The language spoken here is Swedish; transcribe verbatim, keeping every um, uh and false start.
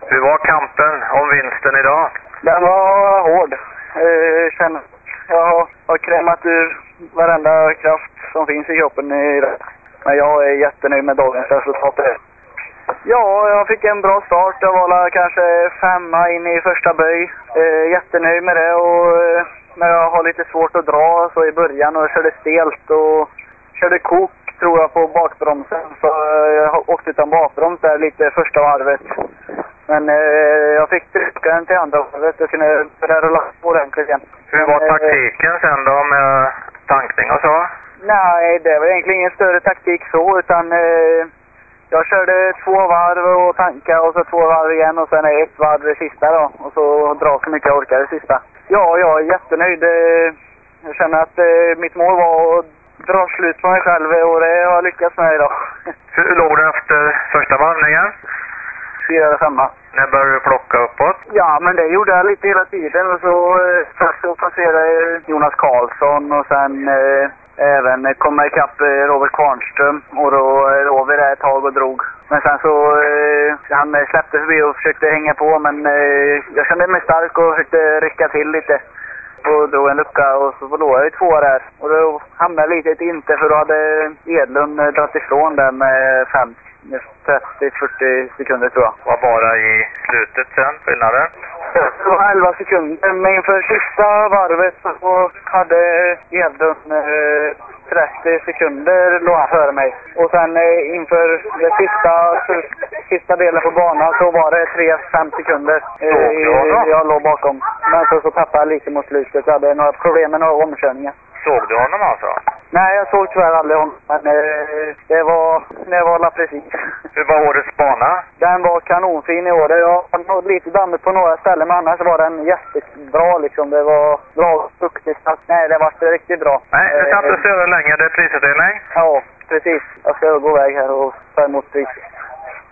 Hur var kampen om vinsten idag? Den var hård. Jag känner, jag har krämat ur varenda kraft som finns i kroppen idag. Men jag är jättenöjd med dagens resultat. Ja, jag fick en bra start. Jag var kanske femma in i första böj. Eh, jättenöjd med det. Och eh, när jag har lite svårt att dra så i början och jag körde stelt och körde kok tror jag på bakbromsen. Så eh, jag åkte utan bakbroms där lite första varvet. Men eh, jag fick trycka den till andra varvet och kunde börja rulla på ordentligt igen. Hur var Men, taktiken eh, sen då med tankning och så? Nej, det var egentligen ingen större taktik så utan... Eh, Jag körde två varv och tanka och så två varv igen och sen ett varv det sista då. Och så dra så mycket jag orkade det sista. Ja, jag är jättenöjd. Jag känner att mitt mål var att dra slut på mig själv och det har jag lyckats med idag. Hur låg det efter första varvningen? Fyra, femma. När började du plocka uppåt? Ja, men det gjorde jag lite hela tiden. Och så först så passerade jag Jonas Karlsson och sen... Eh, Även kom jag ikapp Robert Kvarnström och då låg vi där ett tag och drog. Men sen så eh, han släppte förbi och försökte hänga på men eh, jag kände mig stark och försökte rycka till lite. Och drog en lucka och så förlorade jag två där. Och då hamnade jag lite inte för då hade Edlund dragit ifrån där med fem, trettio till fyrtio sekunder tror jag. Var bara i slutet sen skillnaden? Det var elva sekunder, men inför sista varvet så hade Edlund eh, trettio sekunder låg han före mig. Och sen eh, inför det sista, sista delen på banan så var det tre fem sekunder eh, jag, jag låg bakom. Men så, så tappade jag lite mot slutet. Jag hade några problem med några omkörningar. Såg du honom alltså? Nej, jag såg tyvärr aldrig honom. Men eh, det var, det var la precis. Hur var årets bana? Den var kanonfin i år. Jag har lite dammigt på några ställen, men annars var den jättebra liksom. Det var bra duktigt. Nej, det var riktigt bra. Nej, du ska inte se över länge. Det är prisutdelning. Ja, precis. Jag ska gå iväg här och ta emot pris.